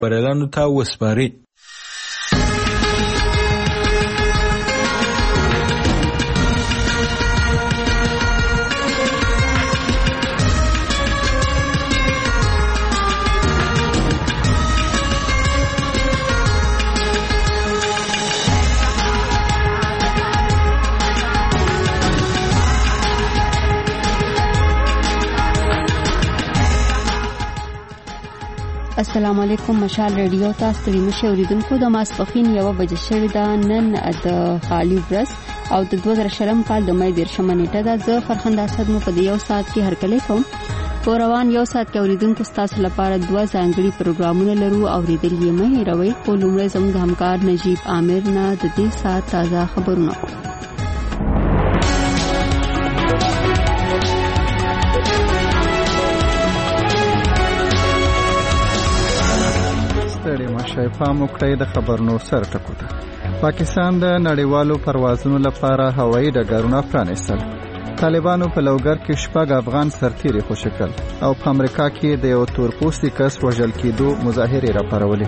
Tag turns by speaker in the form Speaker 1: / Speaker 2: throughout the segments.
Speaker 1: خبريالانو ته وسپاري.
Speaker 2: السلام علیکم. مشال ریډیو ته ستړي مشه اوریدونکو، د ماسپښین 1 بجې شوې ده. نن د خالی ورځ او د 2020 کال د مې 10 نیټه ده. زه فرخنده اسد مو په یو ساعت کې هرکلی کوم. په روان یو ساعت کې اوریدونکو ستاسو لپاره 2 ځانګړي پروګرامونه لرو. اوریدل یې مې هیروي. خو لومړی زموږ همکار نجیب عامر نه د دې ساعت تازه خبرونه.
Speaker 3: پام وکړئ د خبرونو سر ټکو ته. پاکستان د نړیوالو پروازونو لپاره هوایي ډګرونه پرانیستل. طالبانو په لوګر کې 6 افغان سرتیري خوشی کړل او په امریکا کې د یو تورپوستي کس وژل کېدو مظاهرې راپارولې.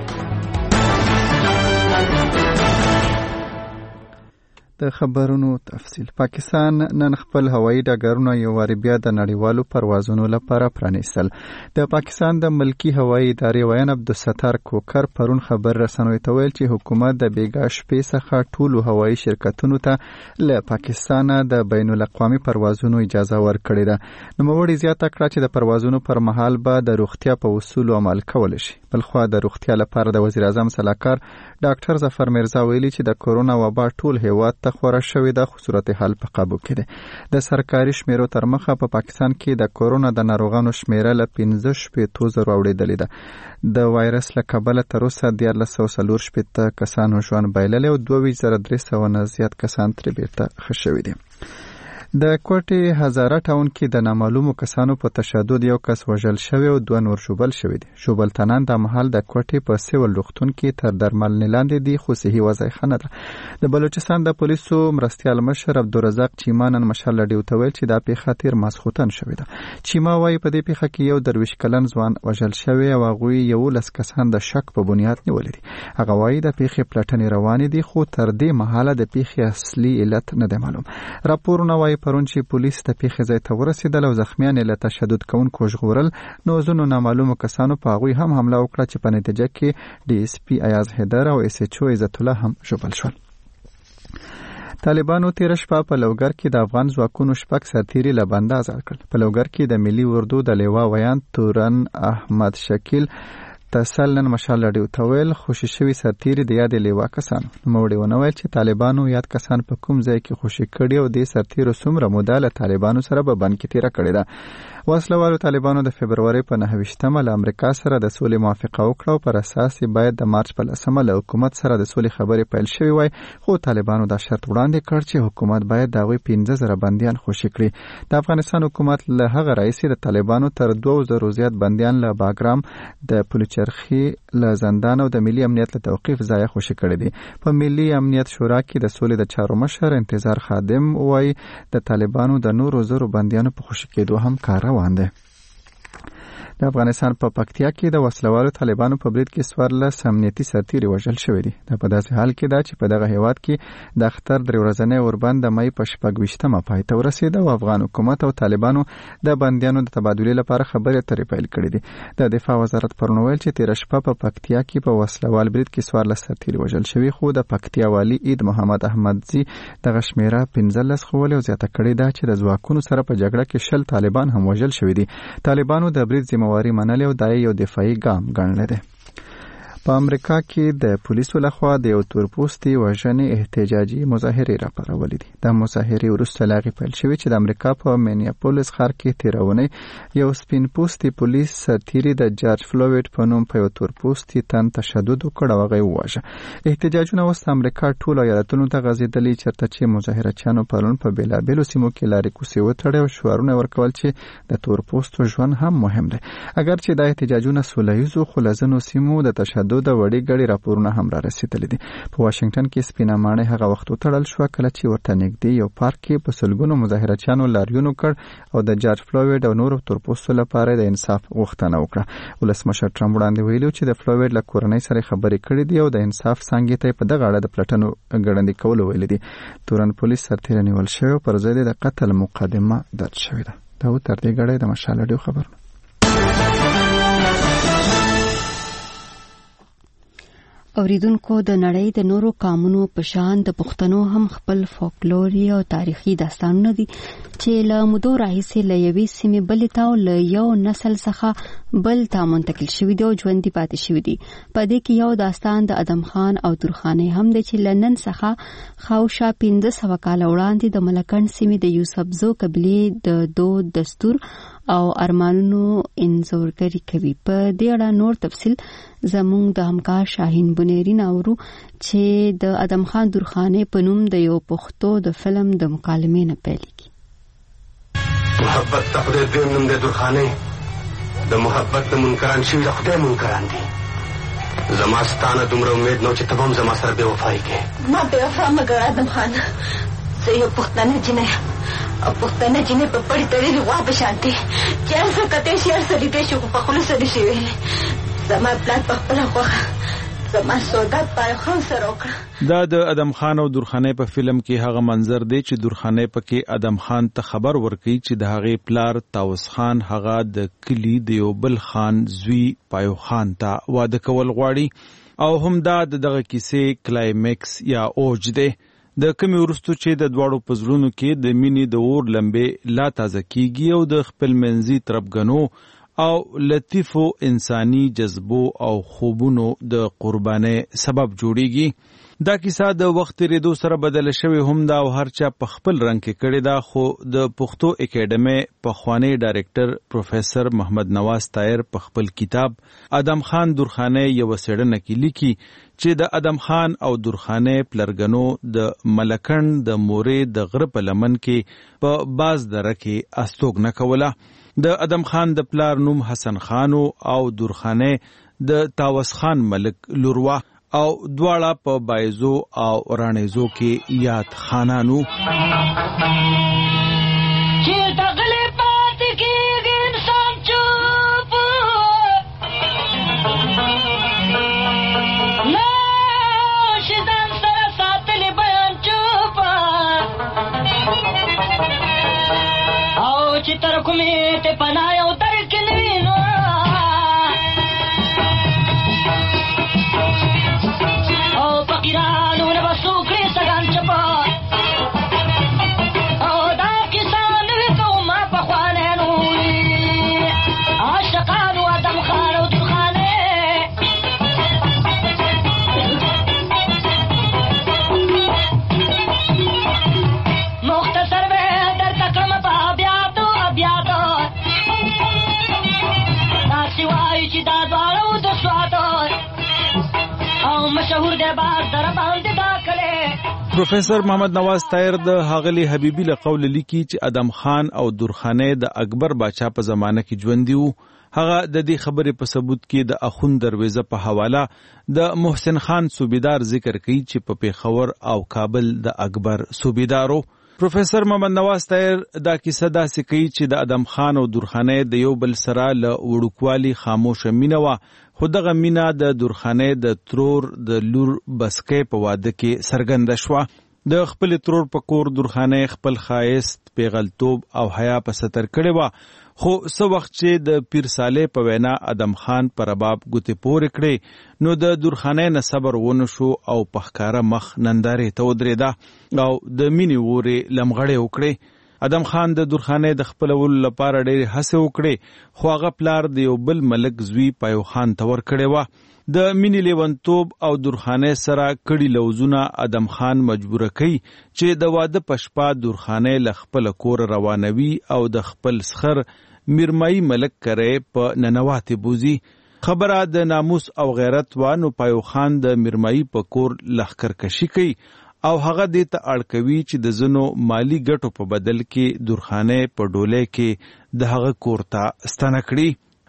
Speaker 3: د خبرونو تفصیل. پاکستان نن خپل هوایي ډګرونه یو وار بیا د نړیوالو پروازونو لپاره پرانیستل. د پاکستان د ملکی هوایي ادارې ویان عبدالستار کوکر پرون خبر رسنوي ته ویل چې حکومت د بیګا شپې څخه ټولو هوایي شرکتونو ته له پاکستان د بین الاقوامي پروازونو اجازه ورکړې ده. نوموړي زیاته کړه چې د پروازونو پر مهال به د روغتیا په اصولو عمل کول شي. بلخوا د روغتیا لپاره د وزیر اعظم صلاحکار ډاکټر ظفر مرزا ویلي چې د کورونا وبا ټول هیواد ته خوره شوې ده، خو صورتحال په قابو کې ده. د سرکاري شمیرو تر مخه په پاکستان کې د کورونا د ناروغانو شمیره له 15,000 اوریدلې ده. د وایرس له کبله تر اوسه 1340 کسانو ژوند بایللی او 23,300 نه زیات کسان ترې بیرته ښه شوي دي. د کوټې هزاره ټاون کې د نامعلومو کسانو په تشدد یو کس وژل شوی او 2 نور ژوبل شوي دي. ژوبلتانان د مهال د کوټې په سیول روغتون کې تر درملنې لاندې دي، خو صحي وضع ښه نه ده. د بلوچستان د پولیسو مرستیال مشر عبدالرزاق چیما نن مشال ډیو ته ویل چې دا پیښه تیر ماسخوتن شوې ده. چیما وایي په دې پیښه کې یو 23 کلن ځوان وژل شوی او هغوی 11 کسان د شک په بنیاد نیولې دي. هغه وایي د پیښې پلټنې روانې دي، خو تر دې مهاله د پیښې اصلي علت نه دی معلوم. راپورونه وایي پرون چې پولیس د پیښې ځای ته ورسېدل او زخمیان له تشدد کوونکو ژغورل. نو ځینو نامعلومو کسانو په هغوی هم حمله وکړه چې په نتیجه کې ډي اس پي ایاز حیدر او اس ایچ او عزت الله هم ژوبل شول. طالبانو تیر شپه په لوګر کې د افغان ځواکونو 6 سرتیري له بنده آزاد کړل. په لوګر کې د ملي اردو د لیوا ویان تورن احمد شکیل تسل نن مشال ډیو ته ویل خوشي شوي سرتیري د یاد لیوا کسانو. نوموړي ونویل چې طالبانو یاد کسان په کوم ځای کې خوشي کړي او د سرتیرو څومره موده له طالبانو سره په بند کې تیره کړې ده. وسلوالو طالبانو د فبرवरी په 9 له امریکا سره د سولې موافقه وکړه او پر اساس باید د مارچ په 10 له حکومت سره د سولې خبرې پیل شوې وای، خو طالبانو دا شرط وړاندې کړ چې حکومت باید د هغوی 15,000 بندیان خوشي کړي. د افغانستان حکومت له هغه رئیس د طالبانو تر 2,000 زیات بندیان له باګرام د پلوچرخي له زندان او د ملي امنیت له توقیف ځای خوشي کړي دي. په ملي امنیت شورا کې د سولې د چارو مشر انتظار خادم وای د طالبانو د نورو زرو بندیانو په خوشي کېدو هم کار روان دی. د افغانستان په پکتیا کې د وسلوالو طالبانو په برید کې 14 امنیتي سرتیري وژل شوي دي. دا په داسې حال کې ده چې په دغه هیواد کې د اختر 3 ورځنی اوربند د مې په 26مه پای ته ورسېده او افغان حکومت او طالبانو د بندیانو د تبادلې لپاره خبرې اترې پیل کړې دي. د دفاع وزارت پرون ویل چې تیر شپه په پکتیا کې په وسلوال برید کې 14 سرتیري وژل شوي، خو د پکتیا والی عید محمد احمدزي دغه شمیره 15 خولې او زیاته کړې ده چې د ځواکونو سره په جګړه کې 10 طالبان هم وژل شوي دي. طالبانو د برید ذمہواری منلې او دای یو دفاعي ګام ګڼل دي. په امریکا کې د پولیسو لخوا د یو تورپوستي وژنې احتجاجي مظاهرې راپارولې دي. د مظاهرې وروسته لاغې پیل شوې چې د امریکا په مینیاپولیس ښار کې تیرونې یو سپین پوستي پولیس سرتیري د جارج فلویډ په نوم په یو تورپوستي تن تشدد وکړ او هغه وواژه. احتجاجونه اوس د امریکا ټولو ایالتونو ته غځېدلي، چېرته چې مظاهرچیانو پرون په بېلابېلو سیمو کې لارې کوڅې وتړې او شعارونه ورکول چې د تورپوستو ژوند هم مهم دی. اگر چې دا احتجاجونه سوله ییز خو له ځینو سیمو د تشدد کېدو د وړي ګړي راپورونه هم را رسیدلي دي. په واشنگټن کې سپینه ماڼۍ هغه وخت وتړل شو کله چې ورته نږدې یو پارک کې په سلګونو مظاهرچیانو لاریون وکړ او د جورج فلویډ او نورو تورپوستو لپاره د انصاف غوښتنه وکړه. ولسمشر ټرمپ وړاندې ویلي چې د فلویډ له کورنۍ سره خبرې کړې دي او د انصاف څانګې ته په دغه اړه د پلټنو ګړندې کولو ویلي دي. تورن پولیس سرتیری نیول شوی پر ضد د قتل مقدمه درج شوې ده. دا تر دې غړې د مشال اډیو خبرونه.
Speaker 2: اوریدونکو د نړۍ د نورو قومونو په شان د پښتنو هم خپل فولکلوري او تاریخي داستانونه دي چې له مودو راهیسې له یوې سیمې بلې ته او له یو نسل څخه بل ته منتقل شوي دي او ژوندي پاتې شوي دي. په دې کې یو داستان د ادم خان او درخانۍ هم دی چې له نن څخه خاوشا 1500 کاله وړاندې د ملکنډ سیمې د یوسفزو قبیلې د دود دستور او ارمانونو انځورګري کوي. په دې اړه نور تفصیل زموږ د همکار شاهین بنيري ناورو چې د ادم خان درخانۍ په نوم د یو پښتو د فلم د مکالمې نه پیلېږي.
Speaker 1: محبت ته خدای دې نوم د درخانۍ د محبت د منکران شوي د خدای منکران دي. زما ستانه دومره امید نو چې ته هم زما سره بې وفایي کوې.
Speaker 4: ما بې وفا مه ګڼه ادم خان. زه یو پښتنه جینۍ او پښتنه جینۍ په پړې تړلې غوا په شان دي چې هر څه کتی شي هر څه لیدی شي خو په خوله څه نشي ویلی. زما پلار په خپله خوښه زما سوګات پایو خان سره وکړه.
Speaker 5: دا د ادم خان او درخانۍ په فلم کې هغه منظر دی چې درخانۍ پکې ادم خان ته خبر ورکړي چې د هغې پلار تاوس خان هغه د کلي د یو بل خان زوی پایو خان ته واده کول غواړي او هم دا دغه کیسې کلایمکس یا اوج دی. د کمی ورستو چې د دواړو پزړونو کې د مینې د اور لمبې لا تازه کیږي او د خپل منځي طرفګنو او لطیفو انساني جذبو او خوبونو د قربانۍ سبب جوړیږي. دا کیسه د وخت تیریدو سره بدله شوې هم دا او هر چا په خپل رنګ کې کړې ده. خو د پښتو اکیډمۍ پخوانی ډایرکټر پروفیسر محمد نواز طاهر په خپل کتاب ادم خان درخانۍ یو څېړنه کې لیکي چې د ادم خان او درخانۍ پلرګنو د ملکنډ د مورې د غره په لمن کې په باز دره کې استوګنه کوله. د ادم خان د پلار نوم حسن خان او درخانۍ د تاوس خان ملک لوروا او دواړه په بایزو او رانیزو کې یاد خانانو. پروفیسر محمد نواز طاهر د ښاغلي حبیبي له قوله لیکي چې ادم خان او درخانۍ د اکبر باچا په زمانه کې ژوندي وو. هغه د دې خبرې په ثبوت کې د اخوند درویزه په حواله د محسن خان صوبیدار ذکر کوي چې په پیښور او کابل د اکبر صوبیدارو. پروفیسر محمد نواز طاهر دا کیسه داسې کوي چې د ادم خان او درخانۍ د یو بل سره له وړوکوالي خاموشه مینه وه، خو دغه مینه د درخانۍ د ترور د لور بسکۍ په واده کې څرګنده شوه. د خپل ترور په کور درخانۍ خپل ښایست، پیغلتوب او حیا په ستر کړې وه، خو څه وخت چې د پیر صالح په وینا ادم خان پر رباب ګوتې پورې کړې نو د درخانۍ نه صبر ونه شو او په ښکاره مخ نندارې ته ودرېده او د مینې وورې لمغړې وکړې. ادم خان د درخانۍ د خپلولو لپاره ډېرې هڅې وکړې، خو هغه پلار د یو بل ملک زوی پایو خان ته ورکړې وه. د مینې لیونتوب او درخانۍ سره کړي لوزونه ادم خان مجبوره کوي چې د واده په شپه درخانۍ له خپل کور روانوي او د خپل سخر میرمایي ملک کری په ننواتې بوزي. خبره د ناموس او غیرت و، نو پایو خان د میرمایي په کور لښکرکشي کوي او هغه دې ته اړ کوي چې د ځینو مالی ګټو په بدل کې درخانۍ په ډولۍ کې د هغه کور ته ستنه کړي.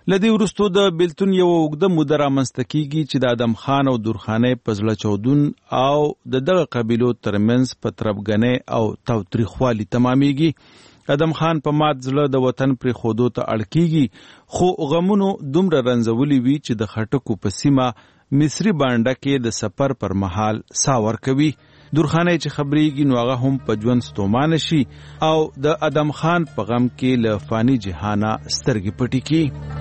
Speaker 5: لدی ورستو د بیلتون یو اوږده موده رامنځته کیږي چې د ادم خان او درخانۍ په زړه چودون او د دغه قبیلو ترمنځ په تربګنۍ او تاوتریخوالي تمامیږي. ادم خان په مات زړه د وطن پرې خودو ته اړ کیږي، خو غمونو دومره رنځولي وي چې د خټکو په سیمه مصری بانډه کې د سفر پر مهال سا ورکوي. درخانۍ چې خبرېږي نو هغه هم په ژوند ستومانه شي او د ادم خان په غم کې له فانی جهانه سترګې پټې کړي.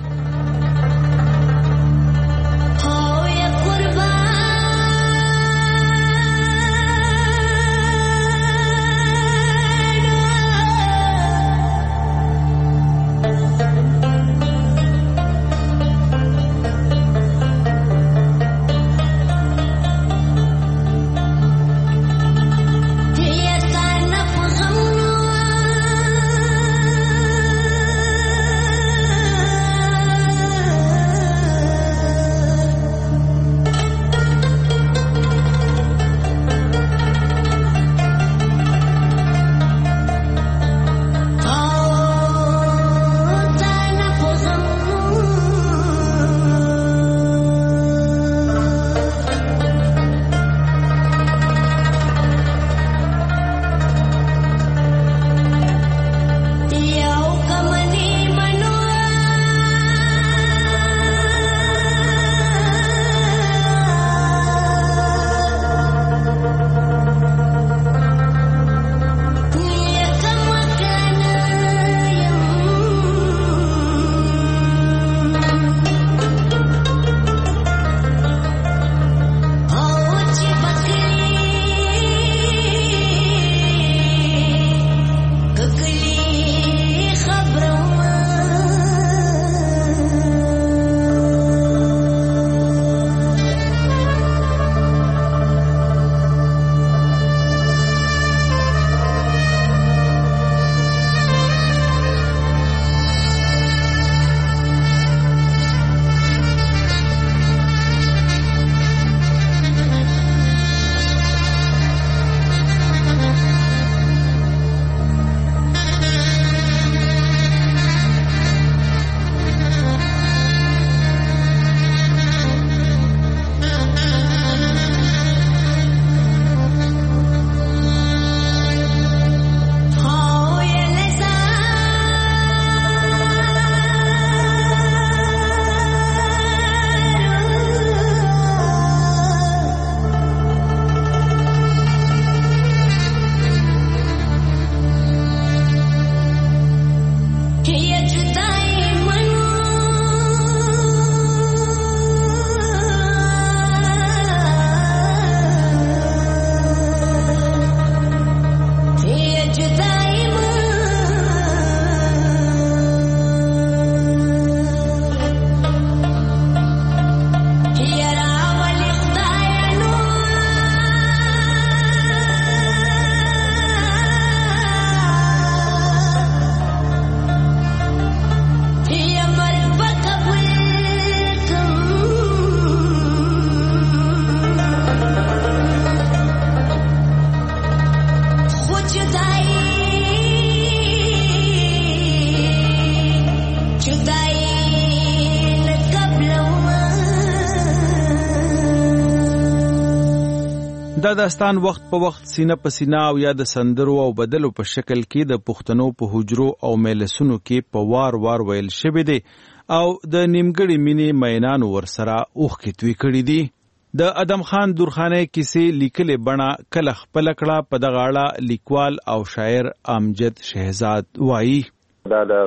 Speaker 5: دا داستان وخت په وخت سینه په سینه او یا د سندرو او بدلو په شکل کې د پښتنو په حجرو او مجلسونو کې په وار وار ویل شوی دی او د نیمګړي مینې مینانو ورسره اوښکې توی کړي دي. د ادم خان درخانۍ کیسې لیکلې بڼه کله خپله کړه په دغه اړه لیکوال او شاعر امجد شهزاد وایي.
Speaker 6: دا د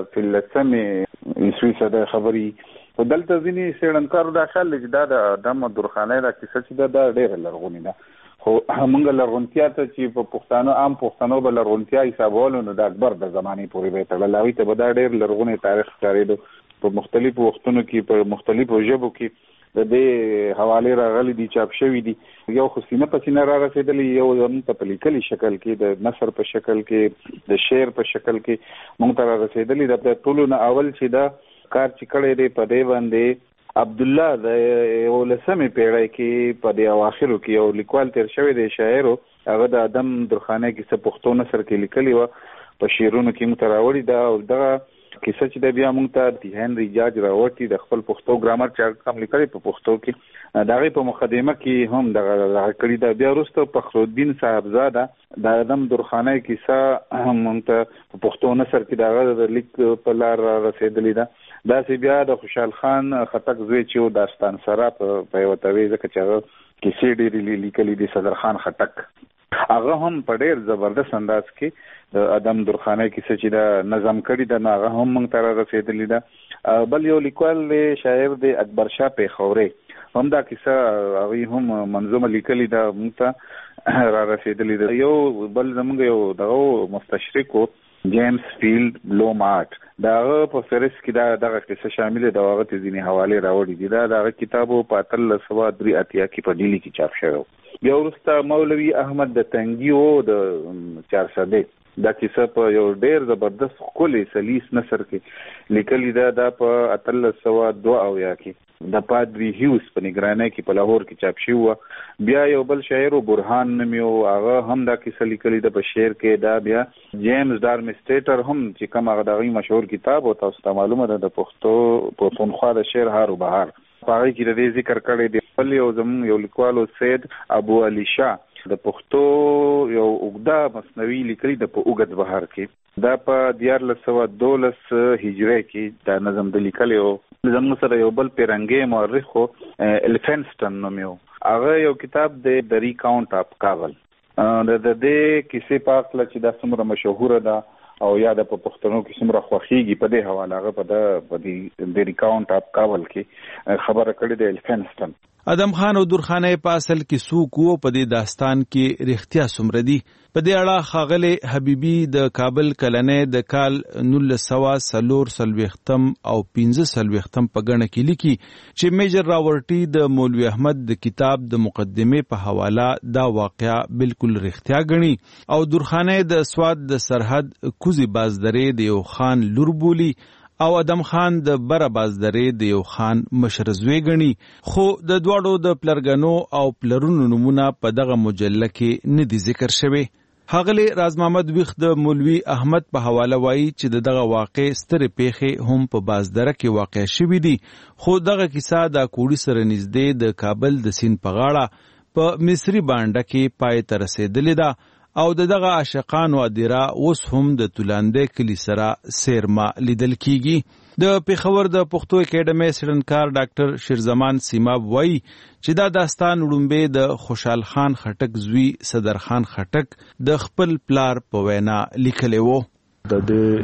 Speaker 6: فلسفې عیسوي صدې خبري په دلته ځینې څېړنکارو دا خیال دی چې دا د ادم درخانۍ دا کیسه چې دا ډېره لرغونې ده، خو موږ لرغونتیا ته چې په پښتانه عام پښتنو به لرغونتیا حسابولو نو د اکبر د زمانې پورې به تړل، هغوی ته به دا ډېر لرغونی تاریخ ښکارېده. په مختلفو وختونو کې په مختلفو ژبو کې د دې حوالې راغلي دي، چاپ شوي دي. یو خو سینه په سینه را رسېدلي، یو زموږ ته په لیکلي شکل کې د نثر په شکل کې د شعر په شکل کې موږ ته را رسېدلي. د ټولو نه اول چې دا کار چې کړی دی په دې باندې عبدالله د 19مې پیړۍ کې په دې اواخرو کې یو لیکوال تیر شوی دی شاعر، هغه د ادم درخانۍ کیسه پښتو نثر کې لیکلې وه، په شعرونو کې موږ ته راوړې ده. او دغه کیسه چې د بیا مونږ ته هنري جاج راوړي د خپل پښتو ګرامر چې کوم لیکلي په پښتو کې دغه په مقدمه کې هم دغه کړی دا بیا وروسته فخرالدین صاحبزاده د ادم درخانه کیسه مونږ ته په پښتو نثر کې دغه لیک په لار رسیدلې ده. دا چې بیا د خوشحال خان خټک زوی چې داستان سره په یو توی ځکه چې هغه کیسې ډېرې لیکلي دي صدر خان خټک هغه هم په ډېر زبردست انداز کې د ادم درخانه کیسه چې دا نظم کړی دا هغه هم موږ ته رسیدلې ده. بل یو لیکوال شاعر د اکبر شاه پیښوري هم دا کیسه هغه هم منظومه لیکلې ده موږ ته را رسیدلې ده. یو بل زموږ یو دغه مستشرق جیمز فیلډ بلومارټ داغه په فهرست کې دغه کیسه شامل ده او هغه ته ځینې حواله راوړي دي. دغه کتابو په 1383 کې په ډیلی کې چاپ شوی. بیا وروسته مولوي احمد د تنګي او د 400 دا کیسه په یو ډیر زبردست خولي سلیس نثر کې لیکلې ده. دا په 1302 کې د پادری هیوز په نگرانۍ کې په لاهور کې چاپ شوی. بیا یو بل شاعر برهان نومیو هغه هم دا کیسه لیکلې ده په شعر کې. دا بیا جیمز ډارمسټر هم چې کوم هغه دغه مشهور کتاب او تاسو ته معلومه ده د پښتونخوا د شعر هار او بهار په هغه کې د دې ذکر کړی دی. بل یو زموږ یو لیکوال سید ابو علي شاه د پښتو یو اوږده مثنوي لیکلي ده په اوږد بهار کې. دا په 1412 هجری کې دا نظم د لیکلی او زموږ سره یو بل پیرنګي مورخ الفنسټن نومیو هغه یو کتاب د ریکاونټ اف کابل د دې کیسې په اړه چې دا څومره مشهوره ده او یا د پښتنو کې څومره خوښيږي په دې حواله هغه په د ریکاونټ اف کابل کې خبره کړې ده الفنسټن.
Speaker 5: ادم خان او درخانه په اصل کې څوک وو په دې داستان کې رښتیا څومره دي؟ په دې اړه ښاغلی حبیبي د کابل کلنې د کال 1940 او 15 په ګڼه کې لیکي چې میجر راورټي د مولوي احمد د کتاب د مقدمې په حواله دا واقعا بالکل رښتیا ګڼي او درخانه د سواد د سرحد کوزي بازدرې د یو خان لور بولی او ادم خان د بره بازدرې د یو خان مشرزوی ګڼي. خو د دواړو د پلرګنو او پلرونو نمونه په دغه مجله کې نه دي ذکر شوی. ښاغلی راز محمد ویخ د مولوي احمد په حواله وایي چې دغه واقع سترې پیښې هم په بازدره کې واقع شوي دي. خو دغه کیسه د کوړی سره نږدې د کابل د سیند په غاړه په مصری بانډه کې پای ته رسیدلې ده او دغه عاشقانو ادیره اوس هم د تولاندې کلی سره سیرما لیدل کیږي. د پیښور د پښتو اکیډمي سړنکار ډاکټر شیرزمان سیماب وایي چې دا داستان وړومبه د خوشحال خان خټک زوی صدر خان خټک د خپل پلار په وینا لیکلی وو.
Speaker 7: د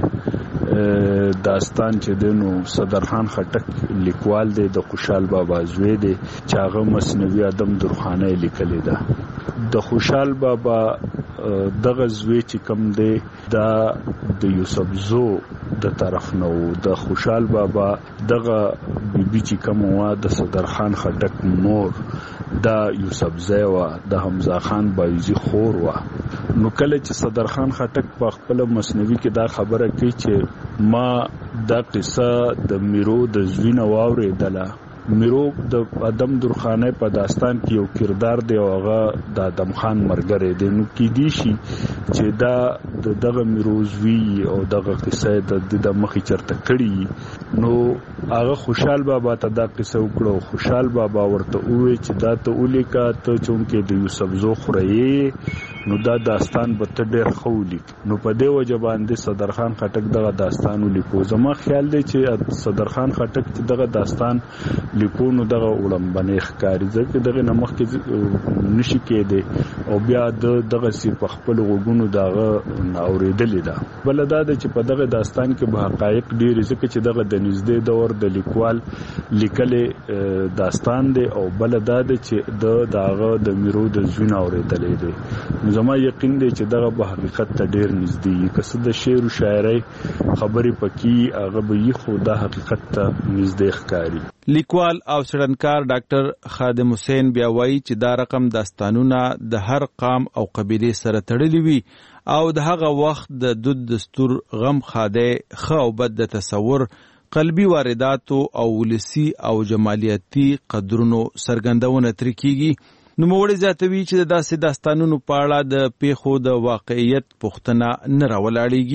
Speaker 7: دې داستان چې دنو صدر خان خټک لیکوال دی د خوشحال بابا زوی دی چې هغه مثنوي ادم درخانه لیکلی ده. د خوشحال بابا دغه زوی چې کم دی دا د یوسف زو د طرف نو د خوشحال بابا دغه بیبي چې کم وا د صدر خان خټک مور دا یوسف زیوا د حمزه خان بایزي خور وا. نو کله چې صدر خان خټک په خپل مثنوي کې دا خبره کوي چې ما دا قصه د میرو د زوینه واورېدله. میرو د ادم درخانه په داستان کې یو کردار دی او هغه د ادم خان مرګره دی. نو کې دی شي چې دا دغه میرو زوی او دغه قصه د مخې چرته کړي. نو هغه خوشحال بابا ته دا قصه وکړو. خوشحال بابا ورته وویل چې دا ته ولیکه ته چونکې د یوسف زو خورې نو دا داستان به ته ډېر ښه ولیک. نو په دې وجه باندې صدر خان خټک دغه داستان ولیکو. زما خیال دی چې صدر خان خټک چې دغه داستان لیکو نو دغه وړاندې ښکاري ځکه دغه نمخ کې نشي کېده او بیا دغه سی په خپل غوګونو دغه اوریدلې ده. بل دا چې په دغه داستان کې به حقایق ډېر ځکه چې دغه د نږدې دور د لیکوال لیکلې داستان دی او بل دا چې دغه د میرو د زوینه اوریدلې دی. زما یقین دی چې دغه په حقیقت ته ډېر نږدې کسه د شعر او شاعرۍ خبرې پکې هغه به خو د حقیقت ته نږدې ښکاري.
Speaker 5: لیکوال او څېړنکار ډاکټر خادم حسین بیا وایي چې دا رقم داستانونه د هر قام او قبیلې سره تړلي وي او د هغه وخت د دود دستور غم خاده ښه او بد د تصور قلبي وارداتو او ولسی او جمالیاتي قدرونو څرګندونه ترې کیږي. نوموړی زیاتوي چې د داسې داستانونو په اړه د پیښو د واقعیت پوښتنه نه راولاړېږي.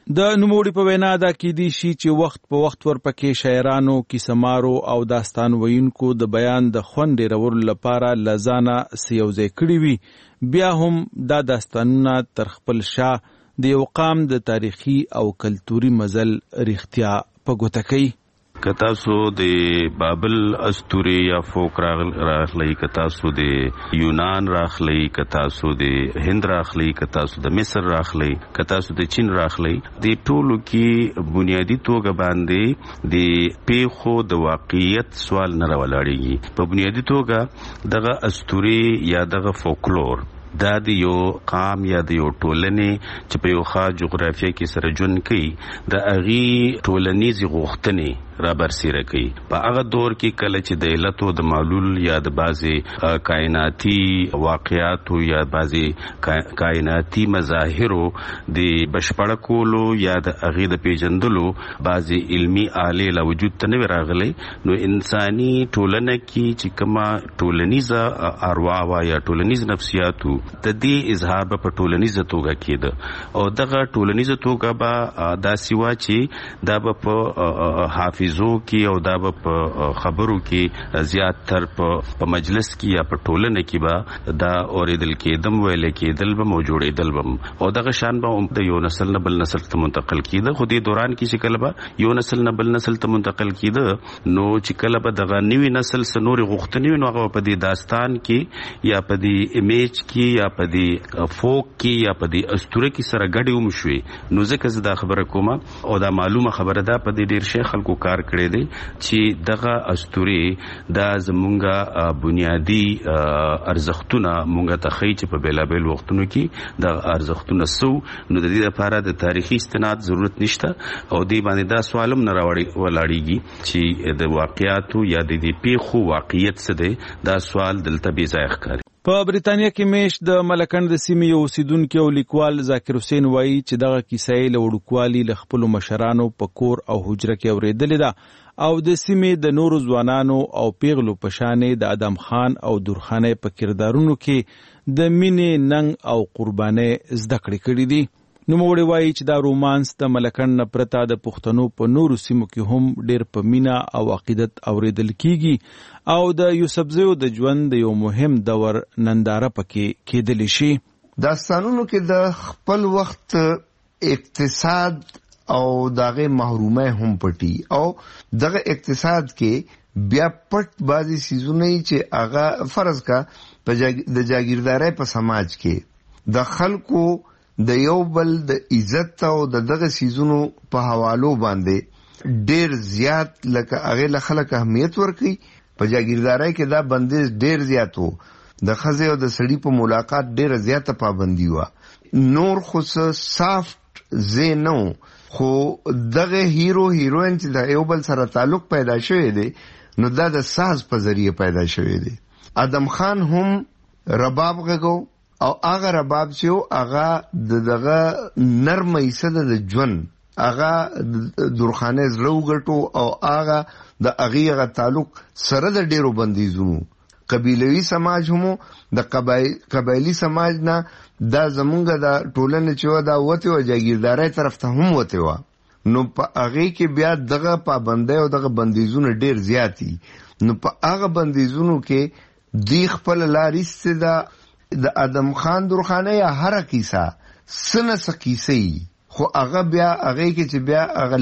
Speaker 5: د نوموړي په وینا دا کېدی شي چې وخت په وخت ورپکې شاعرانو، کیسهمارو او داستان ویونکو د بیان د خوند ډېرولو لپاره له ځانه څه یوځای کړي وي، بیا هم دا داستانونه تر خپل شا د یو قام د تاریخي او کلتوري مزل رښتیا په ګوته کوي.
Speaker 8: که تاسو د بابل اسطورې یا فوک راخلی، که تاسو د یونان راخلی، که تاسو د هند راخلی، که تاسو د مصر راخلی، که تاسو د چین راخلی، د ټولو کې بنیادی توګه باندې د پیښو د واقعیت سوال نه راولاړېږي. په بنیادی توګه دغه اسطورې یا دغه فولکلور دا د یو قام یا د یو ټولنې چې په یو خاص جغرافیه کې سره ژوند کوي د هغې ټولنیزې غوښتنې را برسیره کوي. په هغه دور کې کله چې د علت او د معلول یا د بعضې کائناتي واقعاتو یا بعضې کائناتي مظاهرو د بشپړه کولو یا د هغې د پیژندلو بعضې علمي آلې له وجود ته نه وي راغلی، نو انساني ټولنه کې چې کومه ټولنیزه اروا وه یا ټولنیز نفسیاتو د دې اظهار به په ټولنیزه توګه کېده، او دغه ټولنیزه توګه به داسې وه چې دا به په حافظ کې او دا به په خبرو کې زیات تر په مجلس کې یا په ټولنه کې به دا اوریدل کېدم، ویل کېدل به مو جوړېدل به، او دغه شان به د یو نسل نه بل نسل ته منتقل کېده. خو دې دوران کې چې کله به یو نسل نه بل نسل ته منتقل کېده، نو چې کله به دغه نوي نسل څه نورې غوښتنې وي، نو هغه په دې داستان کې یا په دې امیج کې یا په دې فوک کې یا په دې اسطوره کې سره ګډې ومشوي. نو ځکه زه دا خبره کوم او دا معلومه خبره ده په دې ډېر شي خلکو کار کړی دی چې دغه اسطورې دا زمونږه بنیادی ارزښتونه مونږ ته ښیي چې په بېلابېل وختونو کې د ارزښتونه سو، نو د دې لپاره د تاریخي استناد ضرورت نشته، او دې باندې دا سوال هم نه ولاړېږي چې د واقعاتو یا د دې پیښو واقعیت څه دی. دا سوال دلته بې ځایه ښکاري.
Speaker 5: په بریتانیا کې میشت د ملکنډ د سیمې یو اوسیدونکی او لیکوال ذاکر حسین وایي چې دغه کیسه یې له وړوکوالي له خپلو مشرانو په کور او حجره کې اورېدلې ده، او د سیمې د نورو ځوانانو او پیغلو په شانې د ادم خان او درخانۍ په کردارونو کې د مینې، ننګ او قربانۍ زده کړې کړي دي. نوموړی وایي چې دا رومانس د ملکنډ نه پرته د پښتنو په نورو سیمو کې هم ډېر په مینه او عقیدت اورېدل کیږي، او د یوسفزیو د ژوند د یو مهم دور ننداره پکې کېدلی شي.
Speaker 9: داستانونو کې د خپل وخت اقتصاد او دغه محرومه هم پټي، او دغه اقتصاد کې بیا پټ بازي سيزونه چې هغه فرض کا د جاگیردارۍ په سماج کې د خلکو د یو بل د عزت او دغه سيزونو په حوالو باندې ډیر زیات لکه هغه له خلک اهمیت ورکړي. په جاگیردارۍ کې دا بندیز ډیر زیات وو، د ښځې او د سړي په ملاقات ډیره زیاته پابندي وه. نور خو سافت ځای نه و، خو دغه هیرو هیروین چې د یو بل سره تعلق پیدا شوی دی، نو دا د ساز په ذریعه پیدا شوی دی. ادم خان هم رباب غږو، او هغه رباب چې هغه دغه نرمه حصه د ژوند هغه درخانۍ زړه وګټو، او هغه د هغې تعلق سره د ډیرو بندیزونو قبیلوي سماج هم د قبایلي سماج نه دا زمونږ د ټولنې چې دا وته و جاگیردارۍ طرف ته هم وته و، نو په هغې کې بیا دغه پابندۍ او دغه بندیزونه ډیر زیاتی. نو په هغه بندیزونو کې دی خپل لار ایسته د ادم خان درخانۍ یا هر کیسه سنه سکیسي، خو هغه بیا هغه کې چې بیا هغه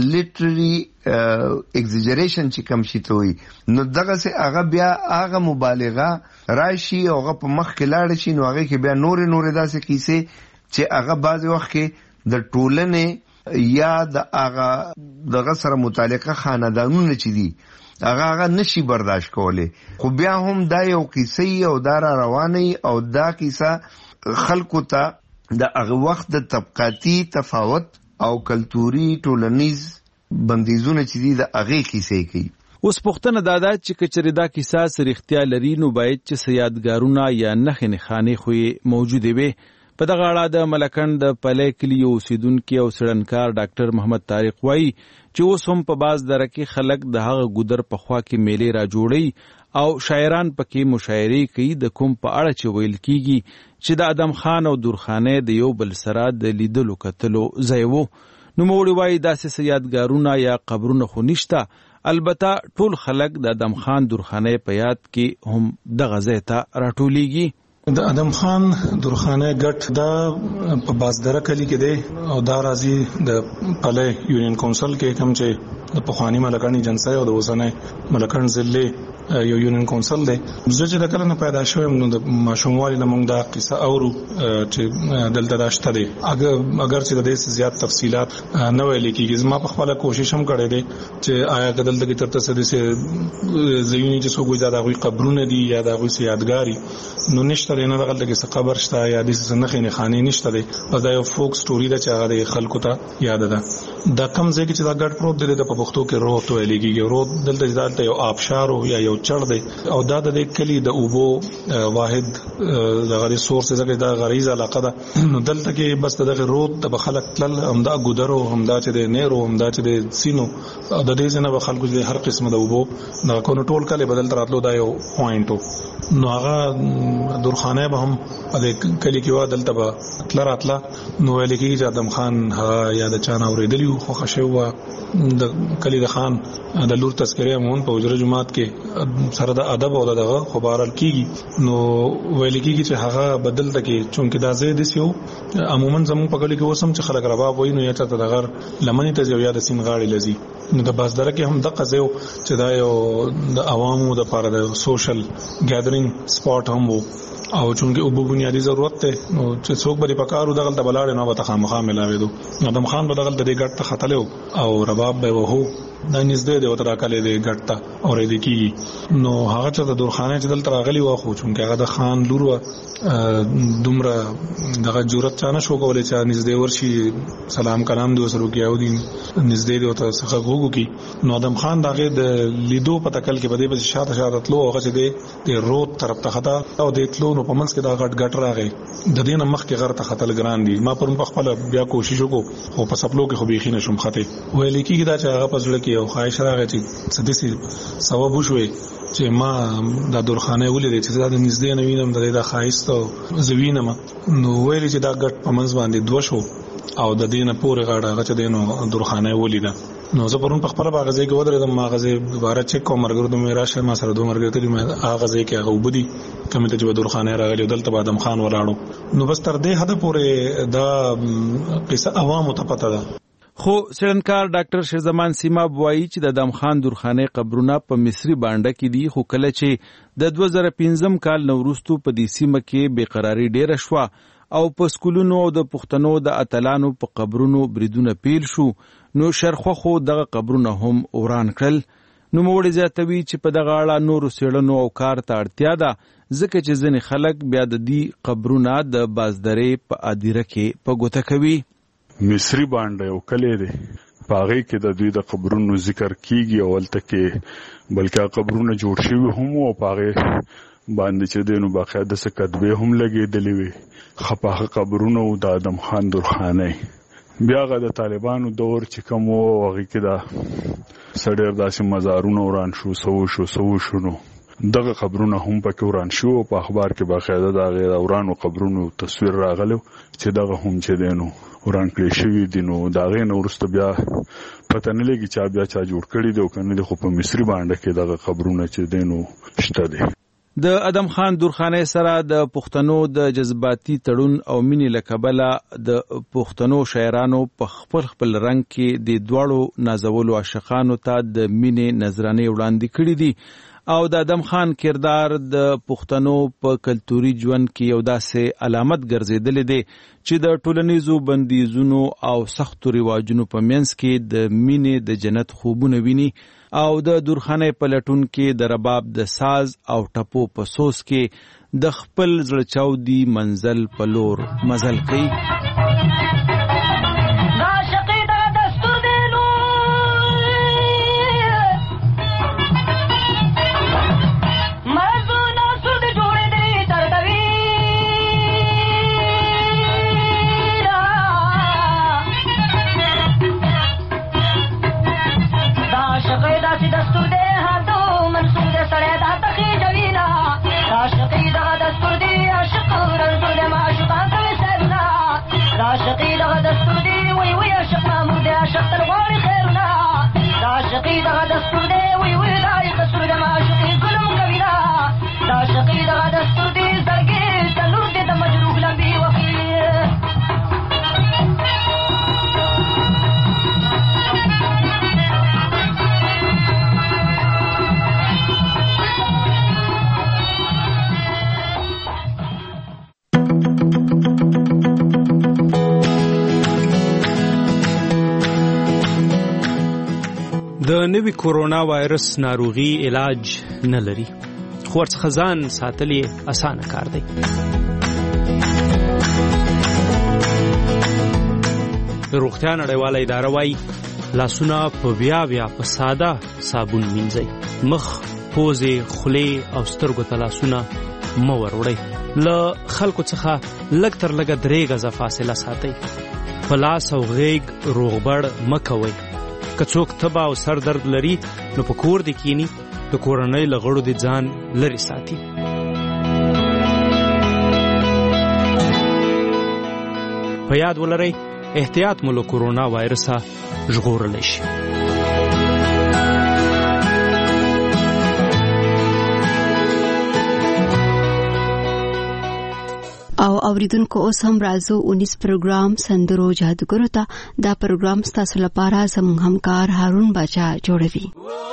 Speaker 9: لیټرري ایگزیجریشن چې کم شي ته وي، نو دغه سه هغه بیا هغه مبالغه راشي او هغه په مخ کې لاړ شي، نو هغه کې بیا نور داسې کیسه چې هغه بعض وخت کې د ټولنې یا د هغه دغه سره متعلقه خاندانونه چې دي هغه نشي برداشت کولی. خو بیا هم دا یو کیسه او دا را رواني، او دا کیسه خلکو ته د هغه وخت د طبقاتي تفاوت او کلتوري ټولنیز بندیزونه چې دي د هغه کیسه کوي.
Speaker 5: اوس پوښتنه دا ده چې کچره دا کیسه سرختیا لري، نو باید چې یادګارونه یا نښې نښانې خو موجوده وي. په دغه اړه د ملکنډ د پلی کلي اوسیدونکي او څېړنکار ډاکټر محمد طارق وایي چې اوس هم په بعض دره کې خلک د هغه ګودر په خوا کې میلې را جوړوي او شاعران پکې مشاعرې کوي د کوم په اړه چې ویل کیږي چې د ادم خان او درخانۍ د یو بل سره د لیدلو کتلو ځای و. نوموړي وایي داسې یادګارونه یا قبرونه خو نشته، البته ټول خلک د ادم خان درخانۍ په یاد کې هم دغه ځای ته راټولیږي.
Speaker 10: د ادم خان درخانۍ ګټ دا په بازدره کلی کې دی او دا راځي د پله یونین کونسل کې کوم چې د پخوانی ملکانی جنسای او د اوسنۍ ملکان ضلع یو یونین کونسل دی. زه چې د کله نه پیدا شوم نو د ماشوموالي نه موږ دا قصه اورو چې دلته داشته دی، اگر چې د دې زیات تفصيلات نه ویل کېږي. زما په خپل کوشش هم کړی دی چې آیا دلته کې ترته څه دي زيونی چې څوک وي دا غوي قبرونه دي یا دا غوي یادګاری نو نشته نه دغه کې قبر شته یا د څه نه خاني نشته دی، او دا یو فوک سټوري ده چې هغه د خلکو ته یاد ده. دا کم ځای چې دا ګډ پروت دی د په پښتو کې روت ویل کېږي. روت دلته یو آبشار یا یو چړ دی او دا د کلی د اوبو واحد دغه سورس زګه دا غریزه علاقه ده. نو دلته کې بس دغه روت د خلک تل همدا ګودرو همدا چې د نیرو همدا چې د سینو د دې څخه به خلکو د هر قسمه د اوبو د کوم ټول کله بدل تراتلو دا یو پوینټو نو هغه درخانۍ به هم د کلی کې و دلته به تل راتله نو ویل کېږي چې ادم خان هغه یا د چانه اوریدلی خو خښه و د کلی د خان د لور تذکره مون په وزره جماعت کې سره د ادب او دغه خبرال کیږي نو ویل کېږي چې هغه بدل تکي چونکه دا زید سیو عموما زمون په کلی کې وسم چې خلک رباب وای نو یا ته د غر لمنې ته یو یاد سین غاړي لذي نو د بازدره کې هم د قزیو چې دا یو د عوامو د لپاره د سوشل ګیدرینګ سپاټ هم وو او چونکه او بنیادی ضرورت ته نو چې څوک به پکارو دغه د بلاړ نه وته خامخا ملاوي دو ادم خان به دغه د ګټ ته خطلو او رباب به وو دا نږدې دی وتر کله دی ګټ ته اورې دی کی نو هغه چې د درخانۍ چې دلته راغلی و خو چونکه هغه د خان لور و دومره دغه جرأت چانه شو کولای چې نږدې ورشي سلام کلام دی وسرو کې او دین نږدې دی وته څخه غوګو کی نو ادم خان دغه د لیدو په تکل کې بده به شاته شاته تلو هغه چې دی د روت طرف ته خطا او د تلو نو په منځ کې دا غټ راغی د دینه مخ کې غر ته خطل ګران دي ما پر خپل بیا کوشش وکړو خو په سپلو کې خو بيخي نشم خطه ویل کېږي دا چې هغه پزړه کې او خواهش راغی چې سدسي سبب وشوي چې ما د درخانۍ ولې چې دا د نږدې نوینم د خایست او زوینم نو ویل چې دا ګټ په منځ باندې دوه شو او د دینه پورې غاړه غچ دینو درخانۍ ولیدا نو زه پرون په خپل باغزه کې ودرېدم ما غزه دوباره چک کوم مرګ د میرا شه ما سره دوه مرګ ته ما غزه کې هغه وبدي کوم ته چې درخانۍ راغلی دلته ادم خان ولاړو نو بس تر دې حد پورې دا قصه عوامو ته پته ده.
Speaker 5: خو څېړنکار ډاکټر شیرزمان سیماب وایي چې د ادم خان درخانۍ قبرونه په مصری بانډه کې دي خو کله چې د 2015 کال نوروستو په دې سیمه کې بېقراري ډېره شوه او په سکولونو او د پښتنو د اتلانو په قبرونو بریدونه پیل شو نو شرخوخو دغه قبرونه هم وران کړل. نو موړي زیاتوي چې په دغه اړه نورو څېړنو او کار ته اړتیا ده ځکه چې ځینې خلک بیا د دې قبرونه د بازدرې په ادیره کې په ګوته کوي.
Speaker 7: مصری باندې او کله دی پاغه کې د دوی د قبرونو ذکر کیږي او ولته کې بلکې قبرونه جوړ شوی هم او پاغه باندې چې دینو باقاعده څه کتبه هم لګېدلې وي خپاخه قبرونه او د ادم خان درخانۍ بیا غا د طالبانو دور چې کوم وغه کې دا سړی داسې مزارونه وران شو نو دغه قبرونه هم پکې وران شو په اخبار کې باقاعده دا غیر ورانو قبرونو تصویر راغلو چې دغه هم چې دینو وران کړی شوی دي نو دا غي نو ورسته بیا پته نه لګي چې بیا چا جوړ کړی دی او کنه د خو په مصری باندې کې دغه قبرونه چې دینو شته دي.
Speaker 5: د ادم خان درخانۍ سره د پښتنو د جذباتي تړون او مینې لکبله د پښتنو شاعرانو په خپل رنگ کې د دواړو نازولو عاشقانو ته د مینې نظرانه وړاندې کړې دي او د ادم خان کردار د پښتنو په کلتوري ژوند کې یو داسې علامت ګرځیدلې دی چې د ټولنیزو بندیزونو او سختو رواجونو په منځ کې د مینې د جنت خوبونه ویني او د درخانۍ په لټون کې د رباب د ساز او ټپو په سوس کې د خپل زړه چاودي منزل په لور مزل کوي.
Speaker 11: عاشقي دغه دستور دی وی عاشق محمود د نوي کورونا وایرس ناروغي علاج نه لري، خو ورڅخه ځان ساتل یې اسانه کار دی. د روغتیا نړیواله اداره وایي لاسونه په بیا په ساده صابون مینځئ. مخ، پوزې، خولې او سترګو ته لاسونه مه وروړئ. له خلکو څخه لږ تر لږه 3 غزه فاصله ساتئ. په لاس او غیږ روغبړ مه کوئ. که څوک تبه او سر درد لري نو په کور دې کینی، د کورنۍ له غړو دې ځان لرې ساتي. په یاد ولرئ احتیاط مو له کورونا وایرسه ژغورلی شي.
Speaker 2: او اوریدونکو اوس هم راځو 19 پروګرام سندرو جادوګرو ته. دا پروګرام ستاسو لپاره زموږ همکار هارون باچا جوړوي.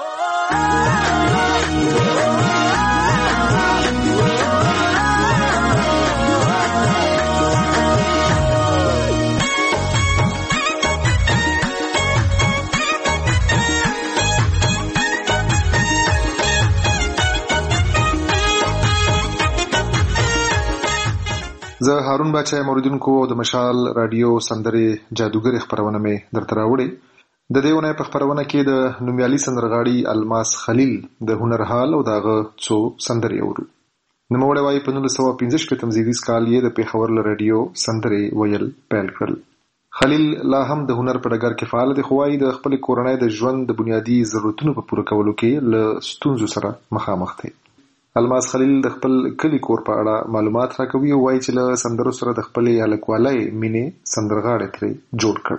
Speaker 12: زه هارون باچا موریدونکو د مشال رادیو سندرې جادوګر خبرونه مې درته راوړې. د دې ونې په خبرونه کې د نومیالي سندرغاړي الماس خلیل د هنر حال او دغه څو سندرې اورو. نوموړی وايي په 1915 تمزیدیز کال یې د پیښور له رادیو سندرې ویل پیل کړل. خلیل لا هم د هنر په ډګر کې فعال دی، خو وايي د خپل کورنۍ د ژوند د بنیادی ضرورتونو په پوره کولو کې له ستونزو سره مخامخ دی. الماس خلیل د خپل کلی کور په اړه معلومات راکوي او وايي چې له سندرو سره د خپل هلکوالۍ مینې سندرغاړي ترې جوړ کړ.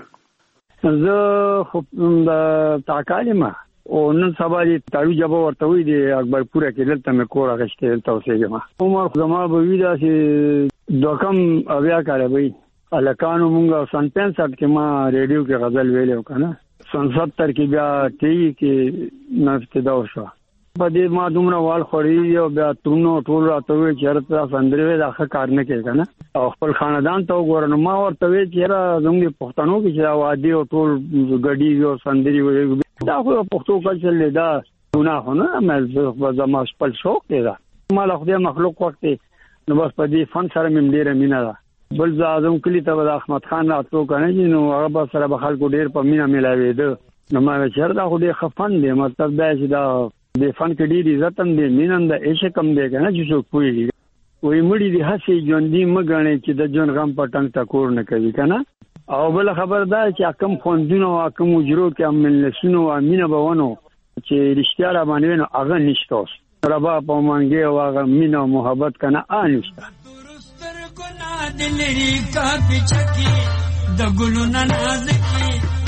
Speaker 13: زه خو د تاکالما او نن سبا دې تاړو جواب ورته وی دی اکبرپوره کې دلته مې کور اغشته دلته اوسېږم. عمر زما به ویدا چې دوکم اویا کاله وی الکانو مونږه 65 کې ما ریډیو کې غزل ویلو کنه 70 کې بیا ټي کې نفتدا وشو. په دې ما دومره وال خوري او بیا تونو ټول راته وی چیرته سندرې دا کار نه کوي کنه او خپل خاندان ته وګورم. ما ورته وی چیرې زموږ پښتنو کې چې وادي او ټول غډي او سندرې وي دا خو پښتو کلچر لیدا نه نه مې زما خپل شوق دی دا ما له خدای مخلوق وخت نو بس په دې فن سره مې ډیره مینا ده. بل اعظم کلی ته د احمد خان راتلو کنه نو هغه سره به خلکو ډیر په مینا ملاوي ده. نو ما چیرې دا خو ډیر خفن دی، مطلب دا چې دا د فن کې ډیر عزت هم دی، مینند عشق کم دی کنه چې څوک پوهیږي. وې مړي دي هسي ژوندۍ مګنه چې د جون غم پټنګ ټکور نه کوي کنه. او بل خبر دا چې حکم خوندونو حکم وجرو کې امن لسونو امینه بونو چې رښتیا را باندې نو هغه نشته اوس ربا په مانګي او هغه مینه او محبت کنه انشته.
Speaker 14: درستر ګنا دلری کا پچکی د ګلونو نازکی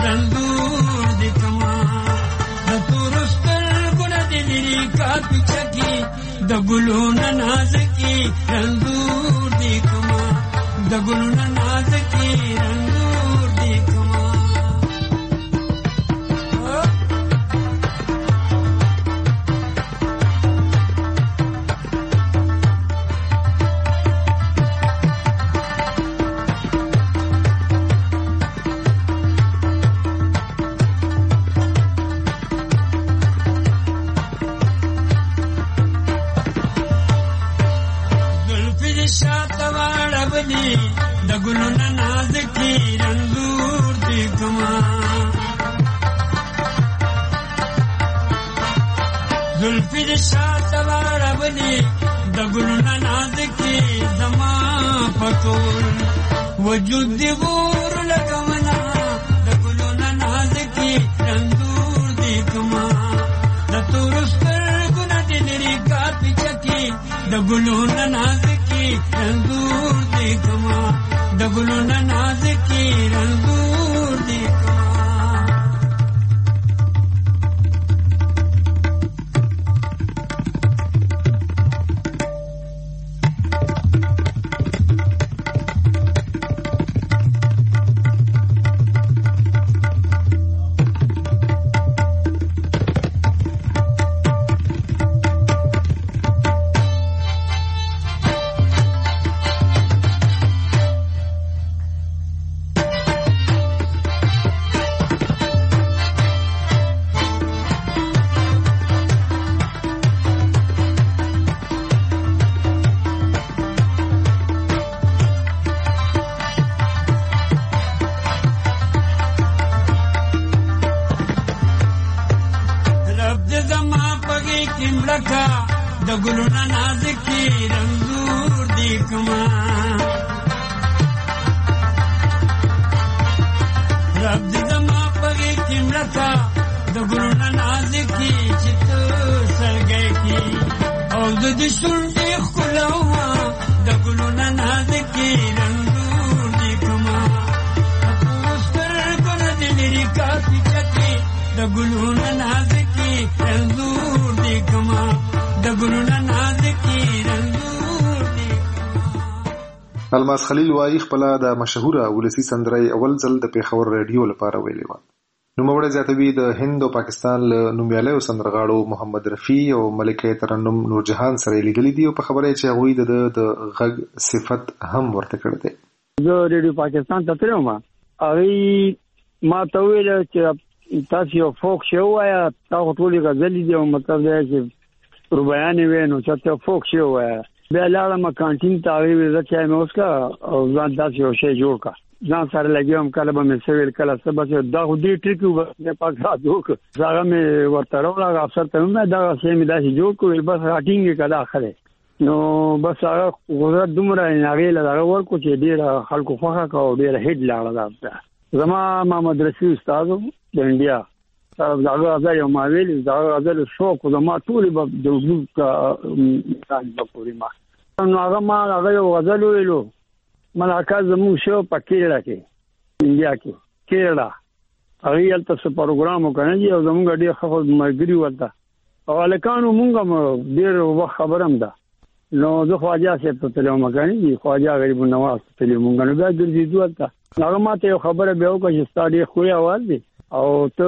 Speaker 14: رنگور د کما د درستر ګنا دلری کا پچکی د ګلونو نازکی رنگور د کما د ګلونو نازکی رنگور د کما. د ګلونو نازکی رنگور دی کما زلفی د شات واړه بلی د ګلونو نازکی زما پټول وجود دی ور لګونا د ګلونو نازکی رنگور دی کما د تورستر ګنا د لری کا پچکی د ګلونو نازکی رنگور دی کما د ګلونو نازکی رنگور دی کما. ګلونه نازکي رنځور دي کما رب دې زما پغې کې مړکا د ګلونه نازکي چې ته سرګې کې او د دې شونډې ښکلوما د ګلونه نازکي رنځور دي کما سترګو نه دې لري کافي چکې د ګلونه نازکي رنځور دي کما د ګلونه نازکي رنځور دي کما.
Speaker 12: الماس خلیل وایي خپل د مشهوره ولسی سندرې اول ځل د پیښور رادیو لپاره ویلې و. نوموړی زیاتوي د هند او پاکستان له نومیالیو سندرغاړو محمد رفیع او ملکه ترنم نورجهان سره لیدلي دي او په خبره چې هغوی د غږ صفت هم ورته کړی دی.
Speaker 13: زه ریډیو پاکستان ته تلم هغوی ما ته وویل چې تاسو یو فوک شو وایه تاسو ټولې غزلې دي او مطلب دی چې ربیانې وې نو چې فوک شو وایه بیا لاړم کانټین ته هغوی ویل چې مې اوس کا او ځان داسې یو شی جوړ کا ځان سره لګیوم کله به مې سویل کله څه بس دا خو دې ټریک نه پاک راځو هغه مې ورته راوړل افسر ته مې دا شی مې داسې جوړ کړ بس راټینګ کړه اخره نو بس هغه غوړه دومره هغه له هغه ورکو چې ډیر خلکو خوخه کا او ډیر هډ لاړه دا زما محمد رفیع استاد د انډیا دا غزل یو ماویل دا غزل شوق زما ټول به د وګړو کا پورې ما نو هغه یو غزل ویلو ملاقات زموږ شو په کېرلا کې انډیا کې کېرلا هغه یلته څه پروګرام وکړ او زموږ ډېر خو مګری ولته او الکانو مونږه ډېر وخت خبرم ده نو زه خواجه صاحب ته تلم مګانی خواجه غریب نواز ته تلم مونږ نو دا ګرځي ولته هغه ماته یو خبره به وکړه چې ستاسو خو یې आवाज دي او ته